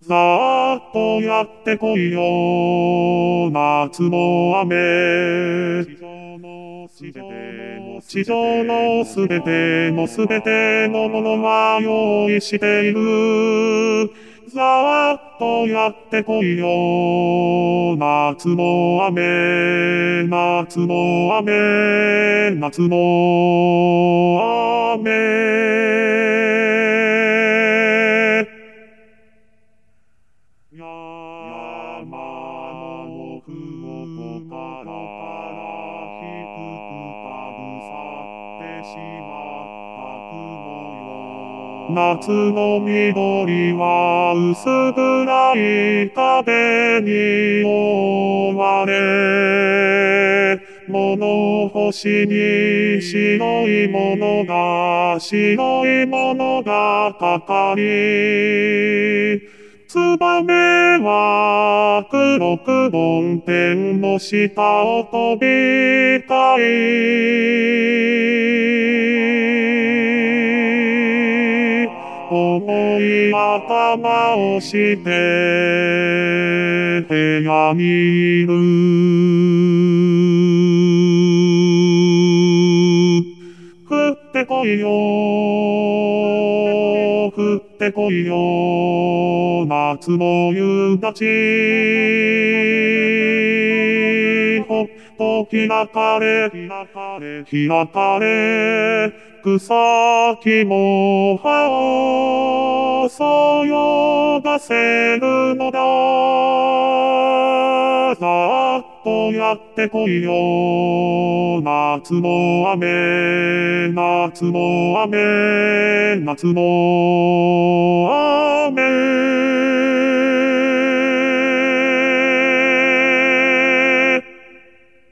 さーっとやってこいよ夏の雨。地上のすべてのものは用意している。さーっとやってこいよ夏の雨。夏の雨。夏の雨。山のふもとから低くかぶさってしまった雲よ。夏の緑は薄暗い壁に覆われ、物干しに白いものがかかり、ツバメは黒く梵天の下を飛び交い、重い頭をして部屋にいる。降ってこいよ降ってこいよ夏の夕立。ほっと開かれ草木も葉をそよがせるのだ。さーっとやってこいよ夏の雨。夏の雨。夏の雨。